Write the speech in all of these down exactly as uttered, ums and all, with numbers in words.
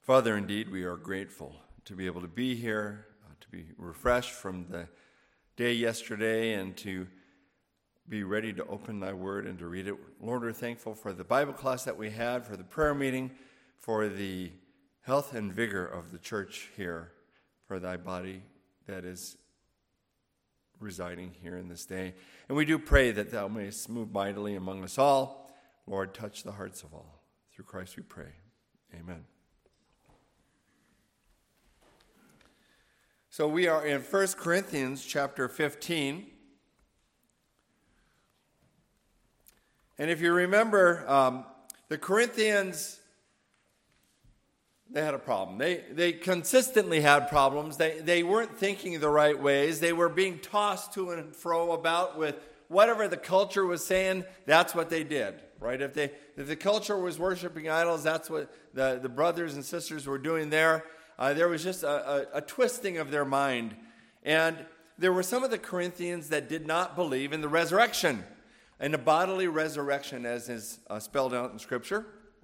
Father, indeed, we are grateful to be able to be here, uh, to be refreshed from the day yesterday, and to be ready to open thy word and to read it. Lord, we're thankful for the Bible class that we had, for the prayer meeting, for the health and vigor of the church here, for thy body that is residing here in this day. And we do pray that thou mayest move mightily among us all. Lord, touch the hearts of all. Through Christ we pray. Amen. So we are in First Corinthians chapter fifteen. And if you remember, um, the Corinthians, they had a problem. They they consistently had problems. They they weren't thinking the right ways. They were being tossed to and fro about with whatever the culture was saying. That's what they did, right? If they if the culture was worshiping idols, that's what the, the brothers and sisters were doing there. Uh, there was just a, a, a twisting of their mind. And there were some of the Corinthians that did not believe in the resurrection, and the bodily resurrection as is uh, spelled out in Scripture.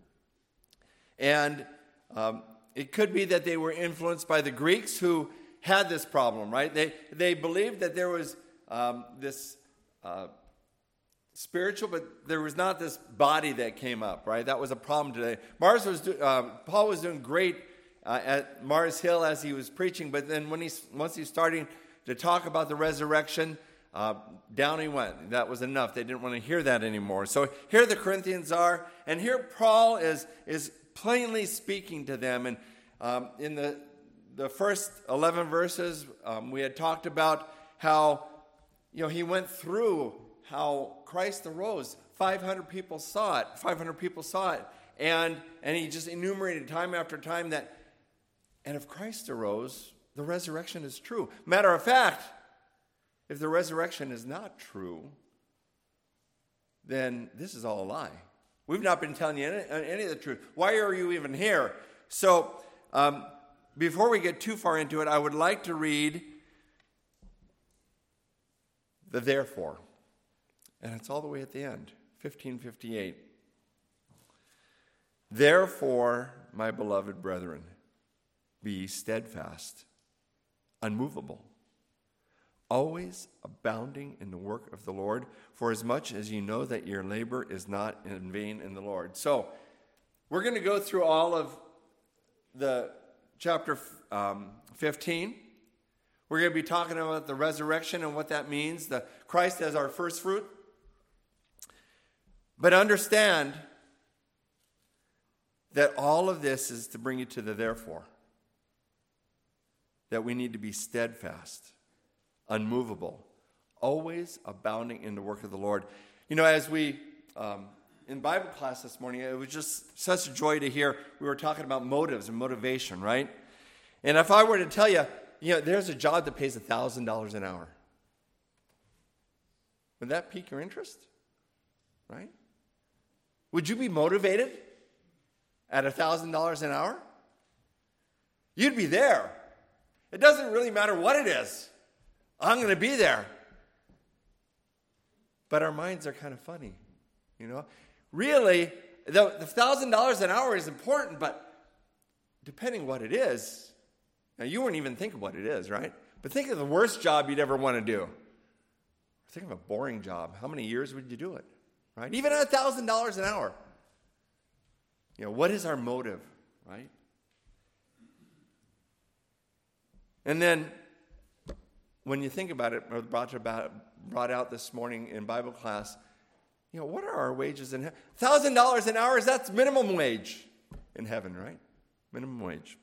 And um, it could be that they were influenced by the Greeks who had this problem, right? They they believed that there was um, this uh, spiritual, but there was not this body that came up, right? That was a problem today. Mars was do, uh, Paul was doing great Uh, at Mars Hill as he was preaching, but then when he's once he's starting to talk about the resurrection, uh, down he went. That was enough. They didn't want to hear that anymore. So here the Corinthians are, and here Paul is is plainly speaking to them. And um, in the the first eleven verses, um, we had talked about how you know he went through how Christ arose. five hundred people saw it. five hundred people saw it, and and he just enumerated time after time that. And if Christ arose, the resurrection is true. Matter of fact, if the resurrection is not true, then this is all a lie. We've not been telling you any, any of the truth. Why are you even here? So, um, before we get too far into it, I would like to read the therefore. And it's all the way at the end, fifteen fifty-eight. Therefore, my beloved brethren, be steadfast, unmovable, always abounding in the work of the Lord, for as much as you know that your labor is not in vain in the Lord. So, we're going to go through all of the chapter um, fifteen. We're going to be talking about the resurrection and what that means, the Christ as our first fruit. But understand that all of this is to bring you to the therefore. That we need to be steadfast, unmovable, always abounding in the work of the Lord. You know, as we, um, in Bible class this morning, it was just such a joy to hear, we were talking about motives and motivation, right? And if I were to tell you, you know, there's a job that pays one thousand dollars an hour. Would that pique your interest? Right? Would you be motivated at one thousand dollars an hour? You'd be there. It doesn't really matter what it is. I'm going to be there. But our minds are kind of funny, you know. Really, the, the one thousand dollars an hour is important, but depending what it is, now you wouldn't even think of what it is, right? But think of the worst job you'd ever want to do. Think of a boring job. How many years would you do it, right? Even at one thousand dollars an hour. You know, what is our motive, right? And then, when you think about it, or brought about brought out this morning in Bible class, you know, what are our wages in heaven? one thousand dollars an hour, that's minimum wage in heaven, right? Minimum wage.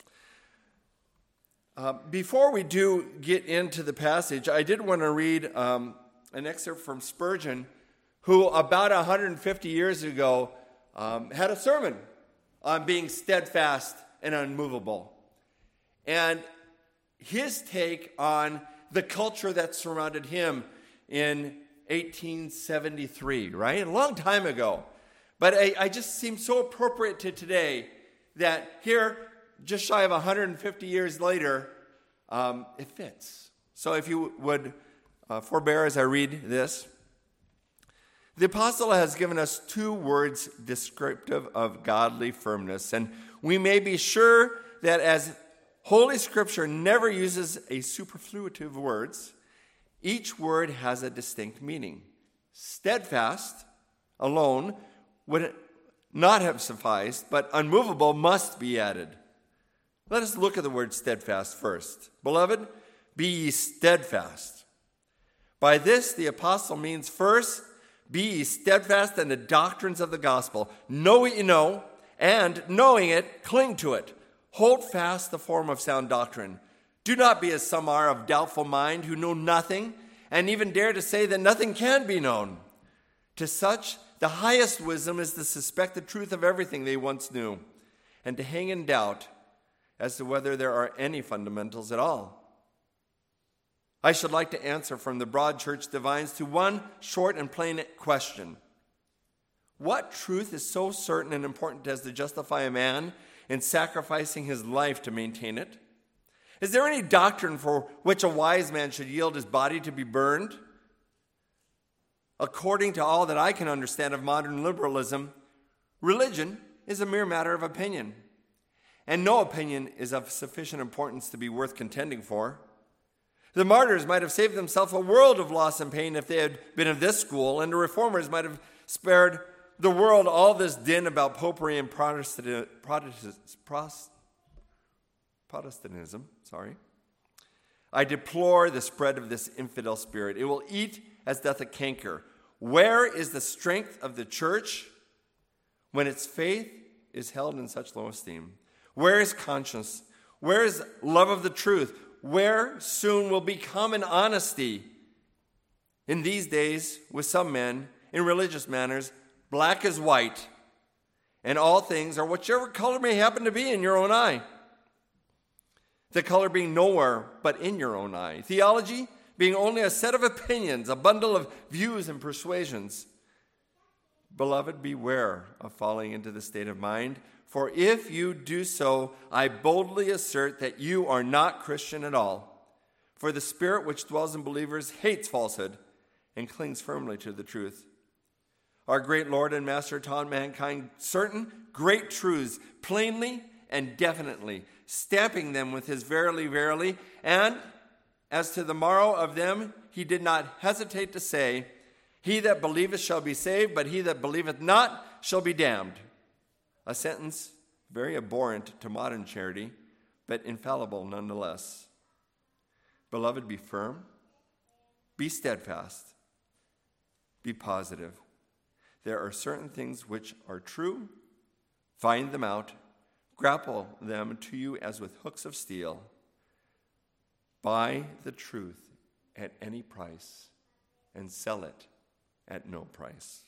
Uh, before we do get into the passage, I did want to read um, an excerpt from Spurgeon, who about one hundred fifty years ago um, had a sermon on being steadfast and unmovable. And his take on the culture that surrounded him in eighteen seventy-three, right? A long time ago. But I, I just seems so appropriate to today that here, just shy of one hundred fifty years later, um, it fits. So if you would uh, forbear as I read this. The apostle has given us two words descriptive of godly firmness, and we may be sure that as Holy Scripture never uses a superfluitive words, each word has a distinct meaning. Steadfast alone would not have sufficed, but unmovable must be added. Let us look at the word steadfast first. Beloved, be ye steadfast. By this, the apostle means first, be ye steadfast in the doctrines of the gospel. Know what you know, and knowing it, cling to it. Hold fast the form of sound doctrine. Do not be as some are of doubtful mind, who know nothing, and even dare to say that nothing can be known. To such, the highest wisdom is to suspect the truth of everything they once knew, and to hang in doubt as to whether there are any fundamentals at all. I should like to answer from the broad church divines to one short and plain question. What truth is so certain and important as to justify a man in sacrificing his life to maintain it? Is there any doctrine for which a wise man should yield his body to be burned? According to all that I can understand of modern liberalism, religion is a mere matter of opinion, and no opinion is of sufficient importance to be worth contending for. The martyrs might have saved themselves a world of loss and pain if they had been of this school, and the reformers might have spared the world all this din about popery and Protestant, Protestant, Protestantism. Sorry. I deplore the spread of this infidel spirit. It will eat as doth a canker. Where is the strength of the church when its faith is held in such low esteem? Where is conscience? Where is love of the truth? Where soon will be common honesty? In these days, with some men, in religious manners, black is white, and all things are whichever color may happen to be in your own eye. The color being nowhere but in your own eye. Theology being only a set of opinions, a bundle of views and persuasions. Beloved, beware of falling into this state of mind, for if you do so, I boldly assert that you are not Christian at all. For the spirit which dwells in believers hates falsehood and clings firmly to the truth. Our great Lord and Master taught mankind certain great truths plainly and definitely, stamping them with his verily, verily, and as to the morrow of them, he did not hesitate to say, he that believeth shall be saved, but he that believeth not shall be damned. A sentence very abhorrent to modern charity, but infallible nonetheless. Beloved, be firm, be steadfast, be positive. There are certain things which are true. Find them out, grapple them to you as with hooks of steel. Buy the truth at any price and sell it at no price.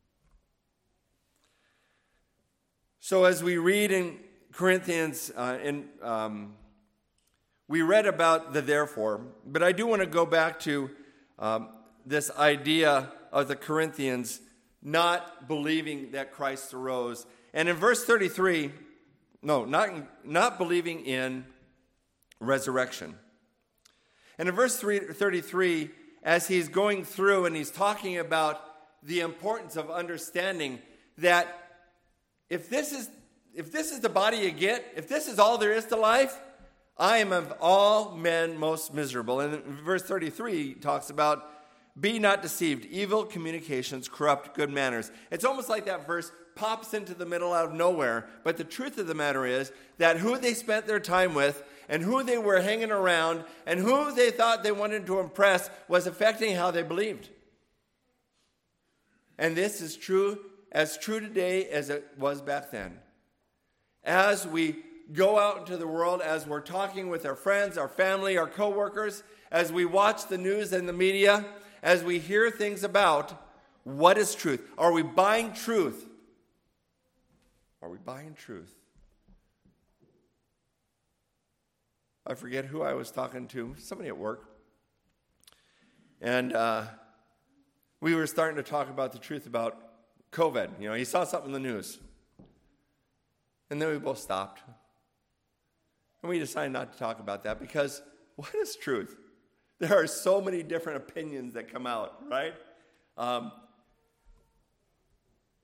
So as we read in Corinthians, uh, in, um, we read about the therefore, but I do want to go back to um, this idea of the Corinthians not believing that Christ arose. And in verse thirty-three, no, not, not believing in resurrection. And in verse thirty-three, as he's going through and he's talking about the importance of understanding that if this is if this is the body you get, if this is all there is to life, I am of all men most miserable. And in verse thirty-three, he talks about, be not deceived, evil communications corrupt good manners. It's almost like that verse pops into the middle out of nowhere. But the truth of the matter is that who they spent their time with and who they were hanging around and who they thought they wanted to impress was affecting how they believed. And this is true, as true today as it was back then. As we go out into the world, as we're talking with our friends, our family, our coworkers, as we watch the news and the media, as we hear things about what is truth. Are we buying truth? Are we buying truth? I forget who I was talking to, somebody at work. And uh, we were starting to talk about the truth about COVID. You know, he saw something in the news. And then we both stopped. And we decided not to talk about that because what is truth? There are so many different opinions that come out, right? Um,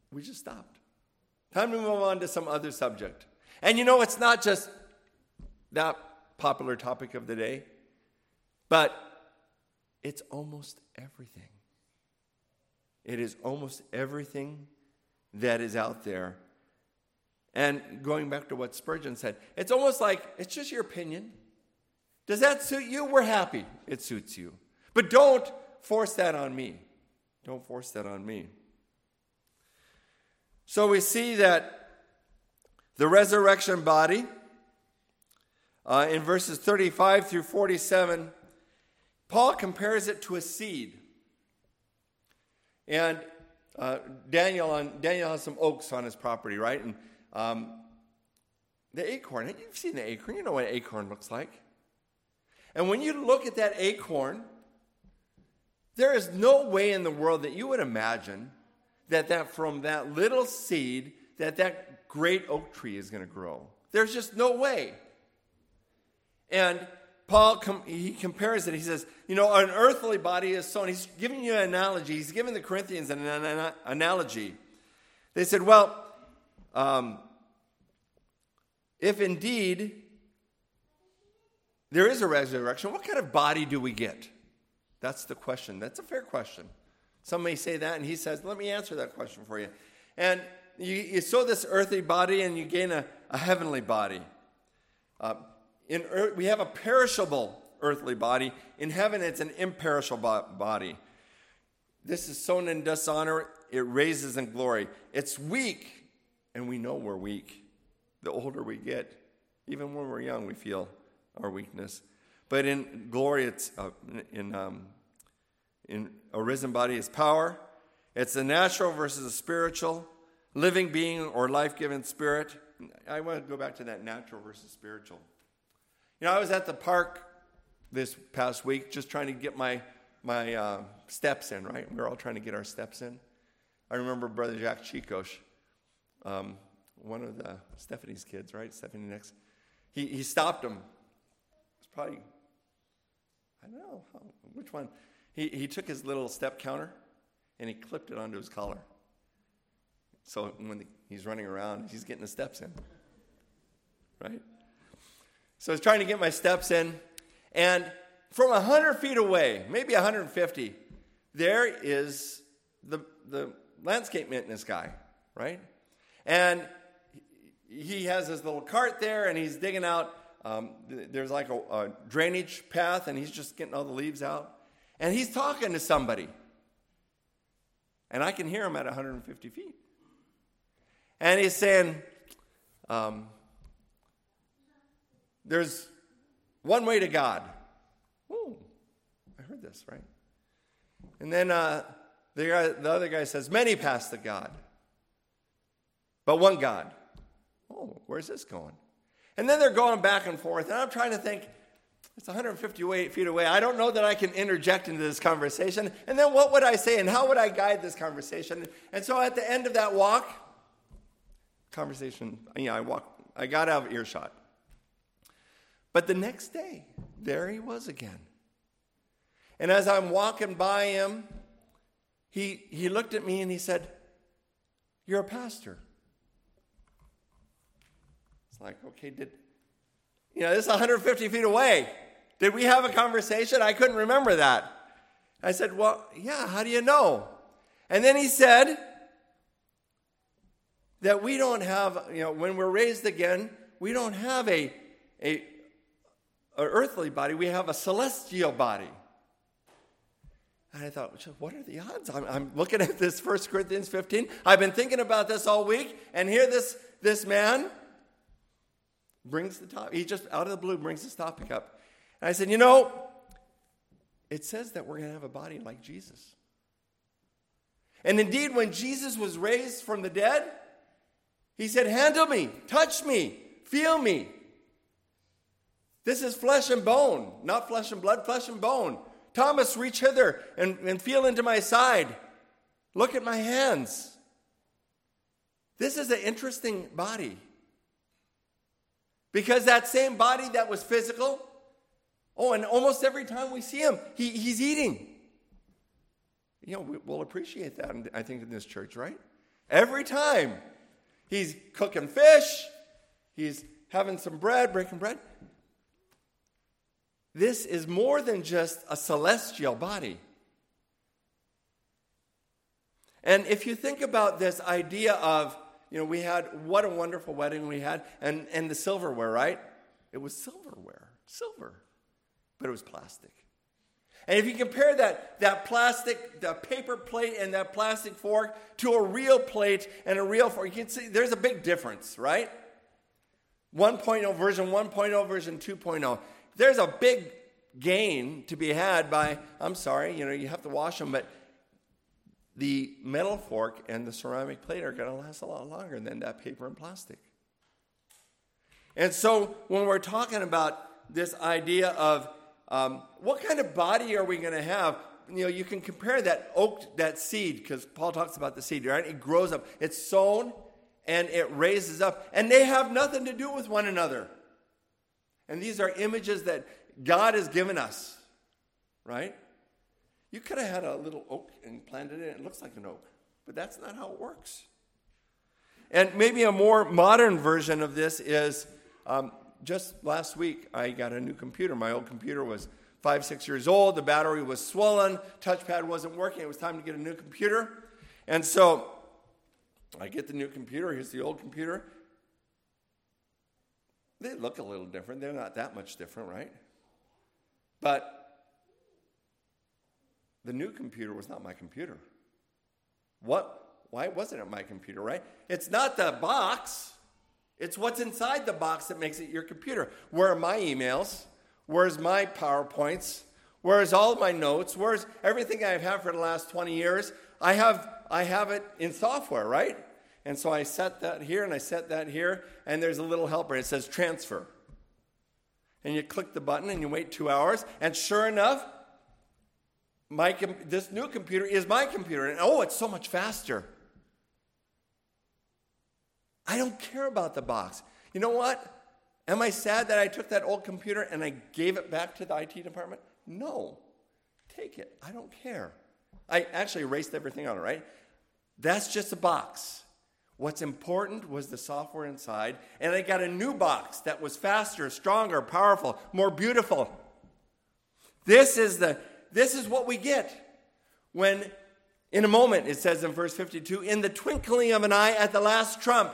we just stopped. Time to move on to some other subject. And you know, it's not just that popular topic of the day, but it's almost everything. It is almost everything that is out there. And going back to what Spurgeon said, it's almost like it's just your opinion. Does that suit you? We're happy it suits you. But don't force that on me. Don't force that on me. So we see that the resurrection body, uh, in verses thirty-five through forty-seven, Paul compares it to a seed. And uh, Daniel on Daniel has some oaks on his property, right? And um, the acorn, you've seen the acorn. You know what an acorn looks like. And when you look at that acorn, there is no way in the world that you would imagine that, that from that little seed that that great oak tree is going to grow. There's just no way. And Paul, com- he compares it. He says, you know, an earthly body is sown. He's giving you an analogy. He's giving the Corinthians an, an, an analogy. They said, well, um, if indeed there is a resurrection, what kind of body do we get? That's the question. That's a fair question. Some may say that, and he says, let me answer that question for you. And you, you sow this earthly body, and you gain a, a heavenly body. Uh, in earth, we have a perishable earthly body. In heaven, it's an imperishable body. This is sown in dishonor. It raises in glory. It's weak, and we know we're weak. The older we get, even when we're young, we feel our weakness. But in glory, it's uh, in um, in a risen body is power. It's the natural versus the spiritual, living being or life-giving spirit. I want to go back to that natural versus spiritual. You know, I was at the park this past week just trying to get my my uh, steps in, right? We were all trying to get our steps in. I remember Brother Jack Chicos, um, one of the Stephanie's kids, right? Stephanie next. He he stopped him. It's probably, I don't know, how, which one. He he took his little step counter and he clipped it onto his collar. So when the, he's running around, he's getting the steps in, right? So I was trying to get my steps in, and from one hundred feet away, maybe one hundred fifty, there is the the landscape maintenance guy, right? And he has his little cart there, and he's digging out. Um, there's like a, a drainage path, and he's just getting all the leaves out. And he's talking to somebody. And I can hear him at one hundred fifty feet. And he's saying, um, there's one way to God. Oh, I heard this, right? And then uh, the, guy, the other guy says, many paths to God, but one God. Oh, where's this going? And then they're going back and forth, and I'm trying to think, it's one hundred fifty feet away. I don't know that I can interject into this conversation. And then what would I say, and how would I guide this conversation? And so at the end of that walk, conversation, you know, I walked, I got out of earshot. But the next day, there he was again. And as I'm walking by him, he he looked at me and he said, "You're a pastor." It's like, okay, did, you know, this is one hundred fifty feet away. Did we have a conversation? I couldn't remember that. I said, well, yeah, how do you know? And then he said that we don't have, you know, when we're raised again, we don't have a, a, a earthly body. We have a celestial body. And I thought, what are the odds? I'm, I'm looking at this First Corinthians fifteen. I've been thinking about this all week. And here this, this man brings the topic. He just, out of the blue, brings this topic up. And I said, you know, it says that we're going to have a body like Jesus. And indeed, when Jesus was raised from the dead, he said, handle me, touch me, feel me. This is flesh and bone, not flesh and blood, flesh and bone. Thomas, reach hither and, and feel into my side. Look at my hands. This is an interesting body. Because that same body that was physical, oh, and almost every time we see him, he, he's eating. You know, we, we'll appreciate that, I think, in this church, right? Every time. He's cooking fish. He's having some bread, breaking bread. This is more than just a celestial body. And if you think about this idea of, you know, we had, what a wonderful wedding we had, and, and the silverware, right? It was silverware, silver, but it was plastic. And if you compare that, that plastic, the paper plate and that plastic fork to a real plate and a real fork, you can see there's a big difference, right? one point oh version one point oh version two point oh. There's a big gain to be had by, I'm sorry, you know, you have to wash them, but the metal fork and the ceramic plate are going to last a lot longer than that paper and plastic. And so when we're talking about this idea of um, what kind of body are we going to have, you know, you can compare that oak, that seed, because Paul talks about the seed, right? It grows up. It's sown and it raises up. And they have nothing to do with one another. And these are images that God has given us, right? You could have had a little oak and planted it. It looks like an oak. But that's not how it works. And maybe a more modern version of this is, um, just last week I got a new computer. My old computer was five, six years old. The battery was swollen. Touchpad wasn't working. It was time to get a new computer. And so I get the new computer. Here's the old computer. They look a little different. They're not that much different, right? But the new computer was not my computer. What? Why wasn't it my computer, right? It's not the box. It's what's inside the box that makes it your computer. Where are my emails? Where's my PowerPoints? Where's all my notes? Where's everything I've had for the last twenty years? I have I have it in software, right? And so I set that here and I set that here, and there's a little helper. It says transfer. And you click the button and you wait two hours, and sure enough, my com- this new computer is my computer. And oh, it's so much faster. I don't care about the box. You know what? Am I sad that I took that old computer and I gave it back to the I T department? No. Take it. I don't care. I actually erased everything on it, right? That's just a box. What's important was the software inside, and I got a new box that was faster, stronger, powerful, more beautiful. This is the this is what we get when, in a moment, it says in verse fifty-two, in the twinkling of an eye at the last trump.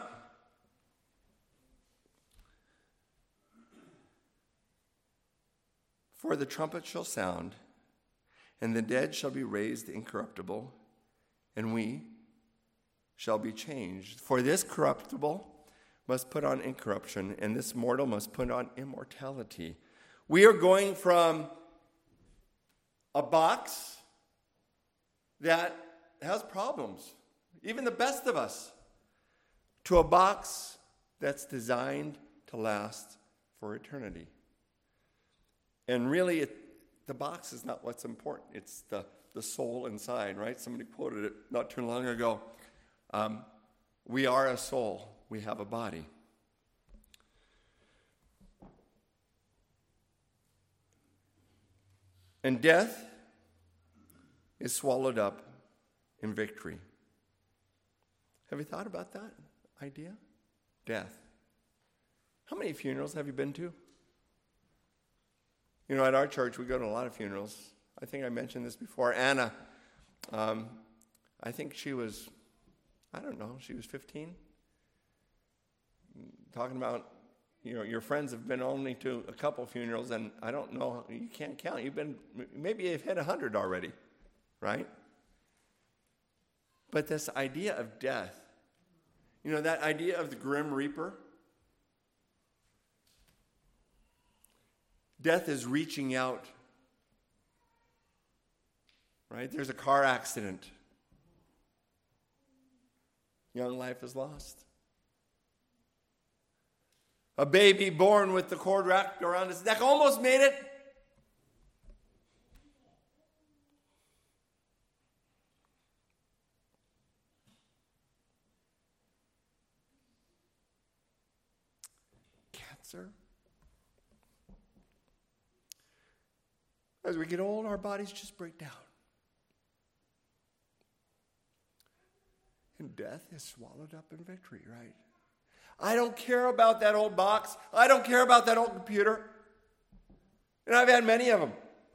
For the trumpet shall sound, and the dead shall be raised incorruptible, and we shall be changed. For this corruptible must put on incorruption, and this mortal must put on immortality. We are going from a box that has problems, even the best of us, to a box that's designed to last for eternity. And really, it, the box is not what's important. It's the, the soul inside, right? Somebody quoted it not too long ago. Um, we are a soul. We have a body. And death is swallowed up in victory. Have you thought about that idea? Death. How many funerals have you been to? You know, at our church, we go to a lot of funerals. I think I mentioned this before. Anna, um, I think she was, I don't know, she was fifteen. Talking about, you know, your friends have been only to a couple funerals, and I don't know, you can't count. You've been, maybe you've hit a hundred already, right? But this idea of death, you know, that idea of the Grim Reaper, death is reaching out, right? There's a car accident. Young life is lost. A baby born with the cord wrapped around his neck almost made it. Cancer. As we get old, our bodies just break down. And death is swallowed up in victory, right? I don't care about that old box. I don't care about that old computer. And I've had many of them.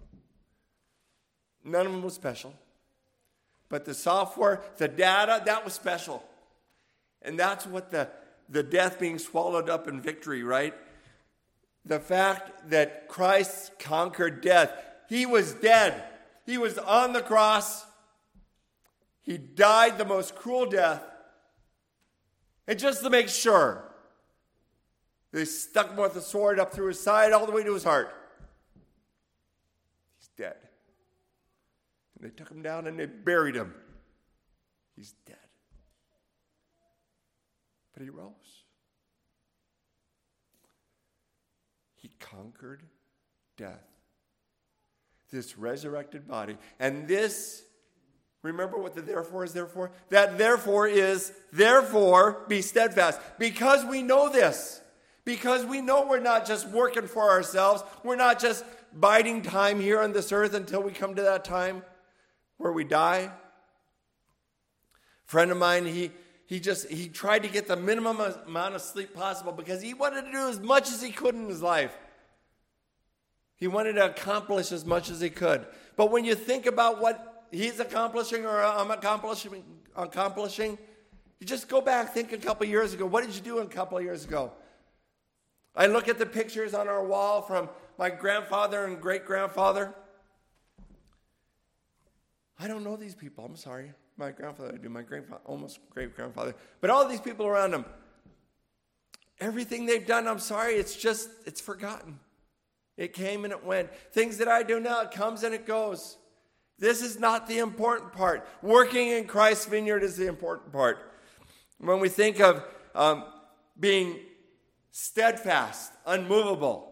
None of them was special. But the software, the data, that was special. And that's what the, the death being swallowed up in victory, right? The fact that Christ conquered death. He was dead. He was on the cross. He died the most cruel death. And just to make sure, they stuck him with a sword up through his side all the way to his heart. He's dead. And they took him down and they buried him. He's dead. But he rose. He conquered death. This resurrected body. And this, remember what the therefore is there for? That therefore is, therefore be steadfast. Because we know this. Because we know we're not just working for ourselves. We're not just biding time here on this earth until we come to that time where we die. A friend of mine, he he just he tried to get the minimum amount of sleep possible because he wanted to do as much as he could in his life. He wanted to accomplish as much as he could. But when you think about what he's accomplishing or I'm accomplishing, accomplishing, you just go back, think a couple years ago. What did you do a couple of years ago? I look at the pictures on our wall from my grandfather and great-grandfather. I don't know these people. I'm sorry. My grandfather, I do. My grandfather, almost great-grandfather. But all these people around him, everything they've done, I'm sorry, it's just, it's forgotten. It came and it went. Things that I do now, it comes and it goes. This is not the important part. Working in Christ's vineyard is the important part. When we think of um, being steadfast, unmovable,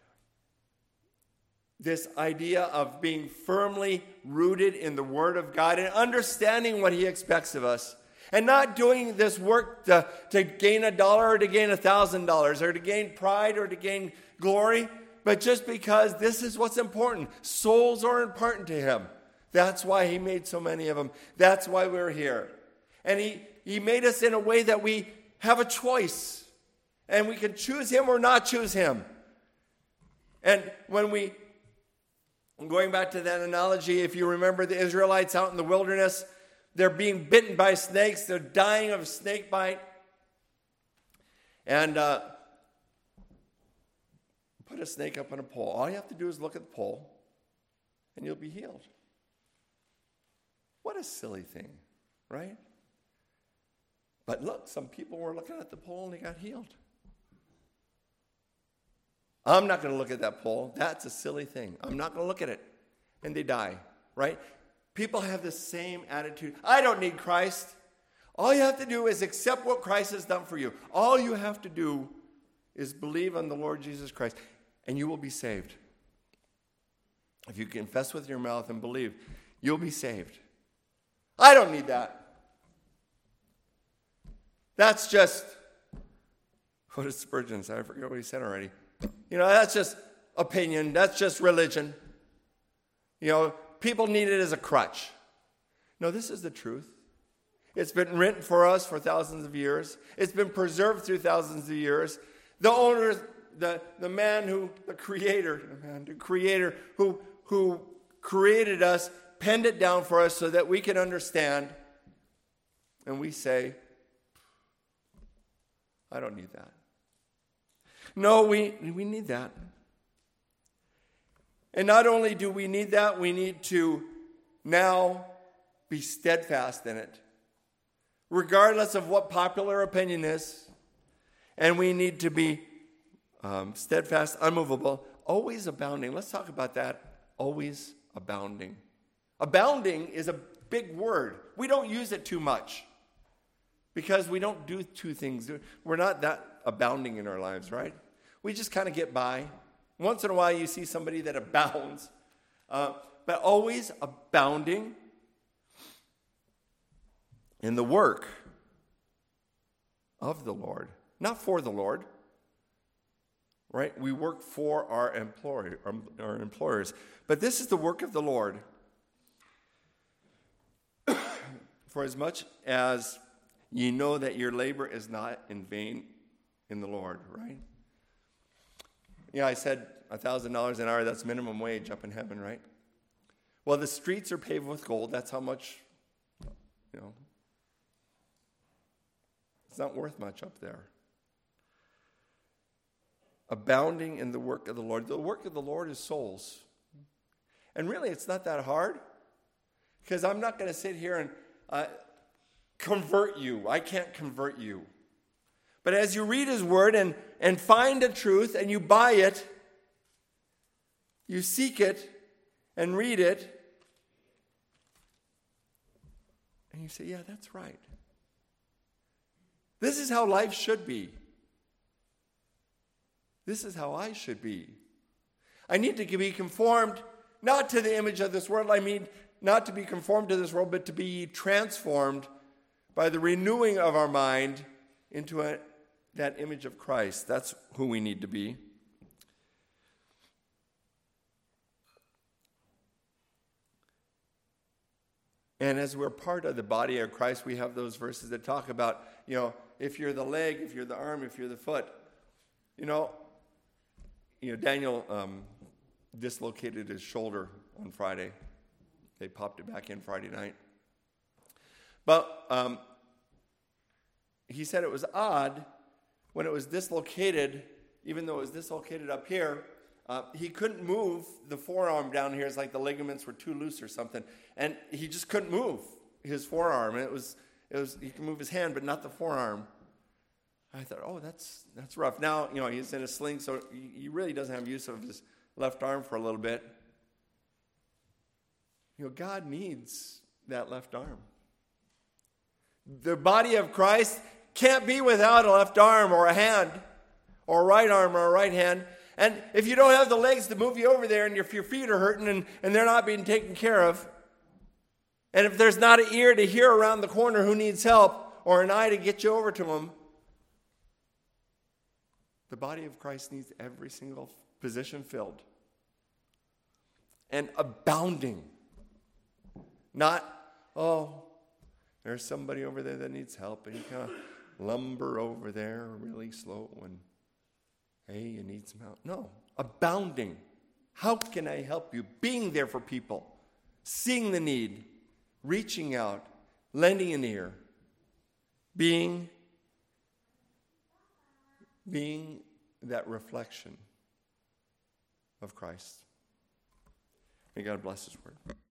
this idea of being firmly rooted in the Word of God and understanding what He expects of us. And not doing this work to, to gain a dollar or to gain a thousand dollars or to gain pride or to gain glory, but just because this is what's important. Souls are important to Him. That's why He made so many of them. That's why we're here. And He, he made us in a way that we have a choice. And we can choose Him or not choose Him. And when we, going back to that analogy, if you remember the Israelites out in the wilderness, they're being bitten by snakes. They're dying of snake bite. And uh, put a snake up on a pole. All you have to do is look at the pole, and you'll be healed. What a silly thing, right? But look, some people were looking at the pole and they got healed. I'm not going to look at that pole. That's a silly thing. I'm not going to look at it. And they die, right? People have the same attitude. I don't need Christ. All you have to do is accept what Christ has done for you. All you have to do is believe on the Lord Jesus Christ, and you will be saved. If you confess with your mouth and believe, you'll be saved. I don't need that. That's just, what did Spurgeon say? I forget what he said already. You know, that's just opinion. That's just religion. You know, people need it as a crutch. No, this is the truth. It's been written for us for thousands of years. It's been preserved through thousands of years. The owner, the, the man who, the creator, the, man, the creator who, who created us, penned it down for us so that we can understand. And we say, I don't need that. No, we, we need that. And not only do we need that, we need to now be steadfast in it, regardless of what popular opinion is. And we need to be um, steadfast, unmovable, always abounding. Let's talk about that. Always abounding. Abounding is a big word. We don't use it too much because we don't do two things. We're not that abounding in our lives, right? We just kind of get by. Once in a while you see somebody that abounds, uh, but always abounding in the work of the Lord, not for the Lord, right? We work for our employer, our employers, but this is the work of the Lord. For as much as ye know that your labor is not in vain in the Lord, right? Yeah, I said one thousand dollars an hour, that's minimum wage up in heaven, right? Well, the streets are paved with gold. That's how much, you know, it's not worth much up there. Abounding in the work of the Lord. The work of the Lord is souls. And really, it's not that hard, because I'm not going to sit here and uh, convert you. I can't convert you. But as you read his word and, and find a truth and you buy it, you seek it and read it, and you say, yeah, that's right. This is how life should be. This is how I should be. I need to be conformed, not to the image of this world. I mean, not to be conformed to this world, but to be transformed by the renewing of our mind into a, that image of Christ. That's who we need to be. And as we're part of the body of Christ, we have those verses that talk about, you know, if you're the leg, if you're the arm, if you're the foot. You know, you know, Daniel um, dislocated his shoulder on Friday. They popped it back in Friday night. But um, he said it was odd when it was dislocated, even though it was dislocated up here, uh, he couldn't move the forearm down here. It's like the ligaments were too loose or something. And he just couldn't move his forearm. And it was, it was, he can move his hand, but not the forearm. I thought, oh, that's that's rough. Now, you know, he's in a sling, so he really doesn't have use of his left arm for a little bit. You know, God needs that left arm. The body of Christ can't be without a left arm or a hand or a right arm or a right hand. And if you don't have the legs to move you over there, and if your feet are hurting and, and they're not being taken care of, and if there's not an ear to hear around the corner who needs help or an eye to get you over to them, the body of Christ needs every single position filled and abounding. Not, oh, there's somebody over there that needs help, and you kind of lumber over there really slow and, hey, you need some help. No, abounding. How can I help you? Being there for people, seeing the need, reaching out, lending an ear, being being that reflection of Christ. May God bless his word.